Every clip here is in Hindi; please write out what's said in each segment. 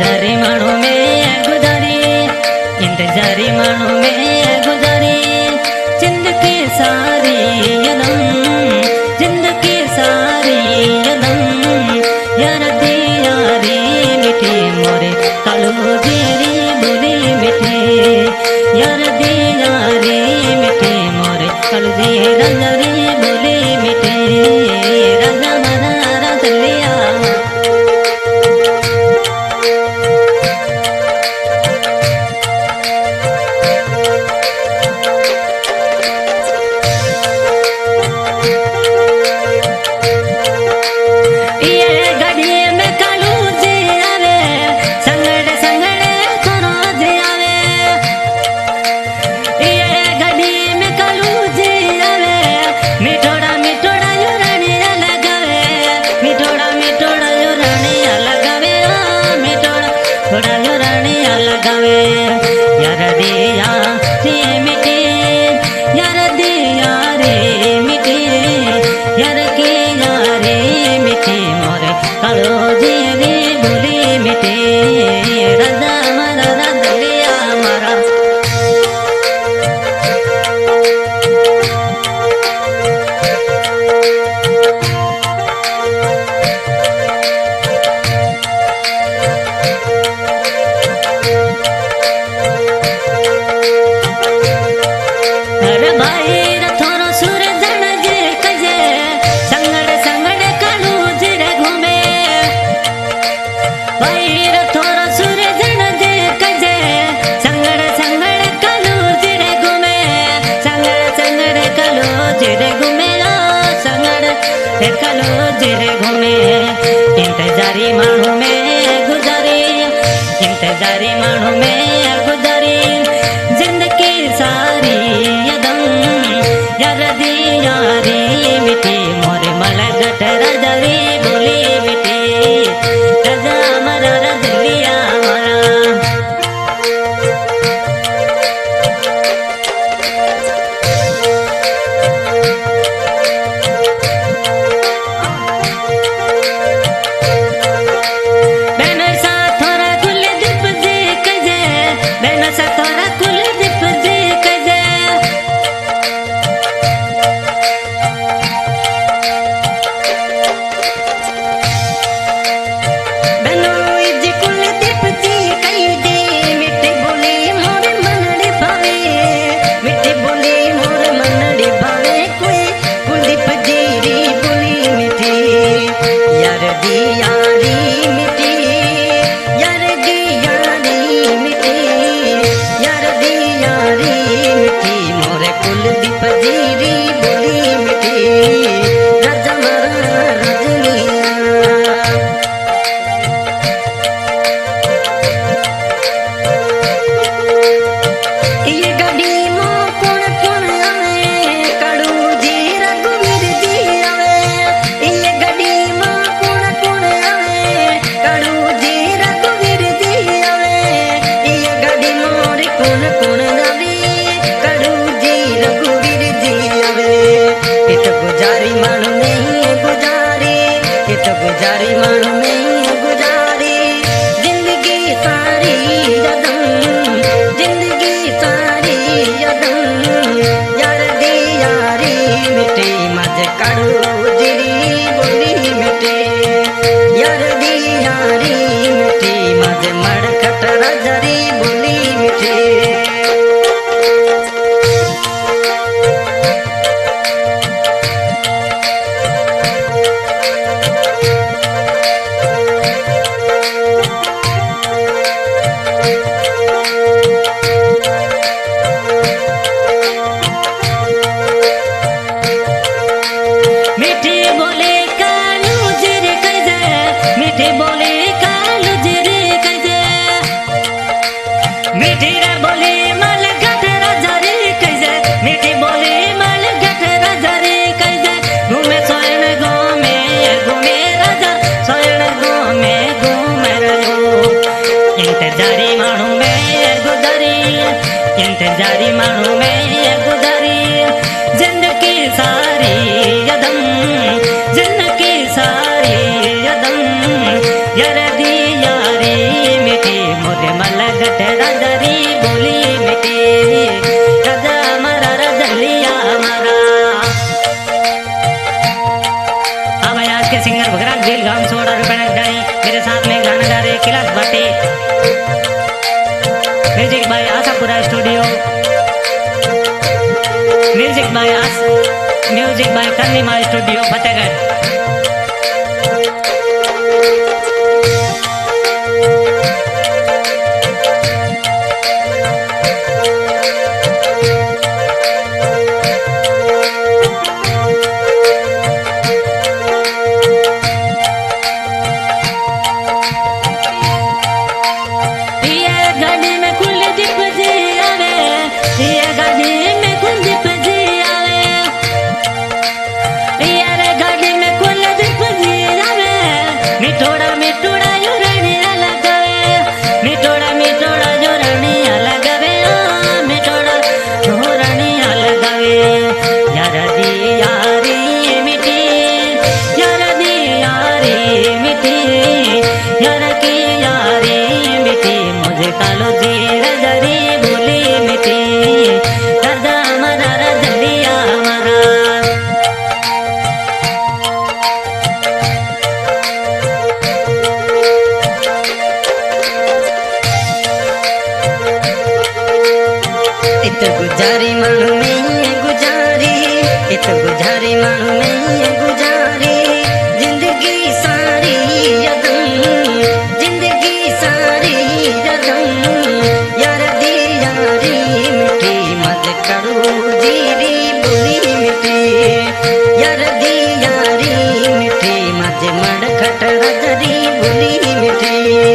इंतजारी मानो में गुजारी, इंतजारी मानो में गुजारी जिंदगी सारी यदम, जिंदगी सारी यदम। यार दी यारी मिठी मोरे कालू जेरी बोली मिठी, यार दी यारी मिठी मोरे कालू जी रंजरी बोली मिठी। राजा मना रजलिया कलो जिरे घूमे। इंतजारी मानो में गुजारी, इंतजारी मानो में गुजारी जिंदगी सारी यदम। यार दी यारी मिठी मोरे मलगट रजरी बोली मिठी। रजा मरा रजलिया मरा गुजारी मानो में गुजारी जिंदगी सारी यदम, जिंदगी सारी यदम। यार दी यारी मिठी मज कड़ू जिरी बोली मिठी। यार दी यारी मिठी मज मड़खट रजरी बोली मिठी। इंतजारी मानो में गुजारी, इंतजारी मानो में गुजारी जिंदगी सारी यदम, जिंदगी सारी यदम। यार दी यारी मेरे साथ में गाना गा रहे Kailash Bhati, music by Ashapura studio, music by Karnima studio Fatehgarh. गुजारी मानू में गुजारी, इत गुजारी मानू में गुजारी, जिंदगी सारी यदम, जिंदगी सारी यदम, यार दी यारी मिठी मत करो जीरी बुरी मिठी, यार दी यारी मिठी मत मड़खट रजरी बुरी मिठी।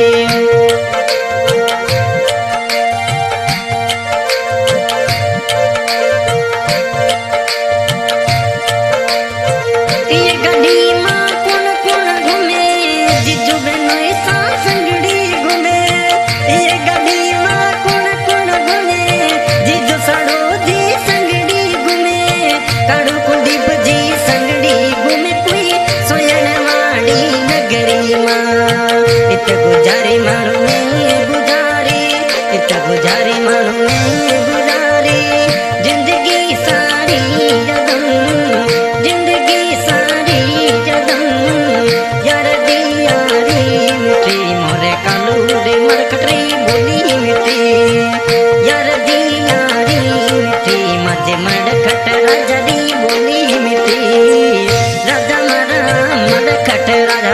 गुजारी मानू में गुजारी, इत गुजारी मानू में गुजारी, जिंदगी सारी यदम, जिंदगी सारी यदम, यार दी यारी मिठी मोरे कालू रे मरकटरी बोली मिठी, यार दी यारी मिठी मजे मड़खट राजरी बोली मिठी, राजा मारा मड़खट राजा।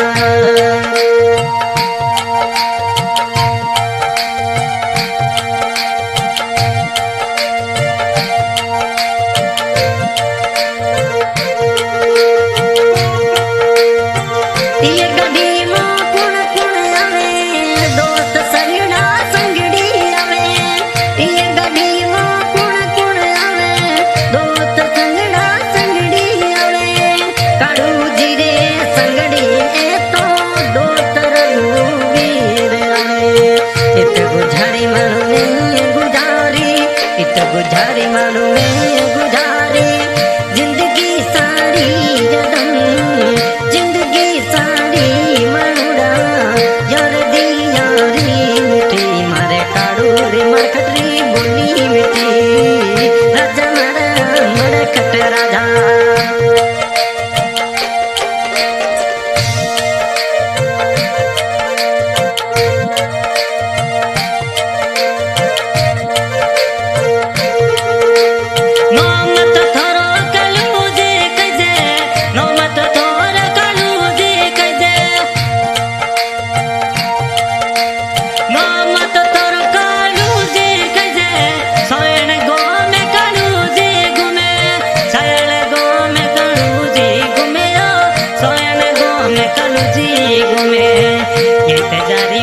गुजारी मानू में गुजारी, जिंदगी सारी यदम, जिंदगी सारी मनुड़ा, यार दी यारी मिठी मारे काड़ू रे मरकटरी बोली मिठी, राजा मारा मरकट राजा। कलू जी घूमे ये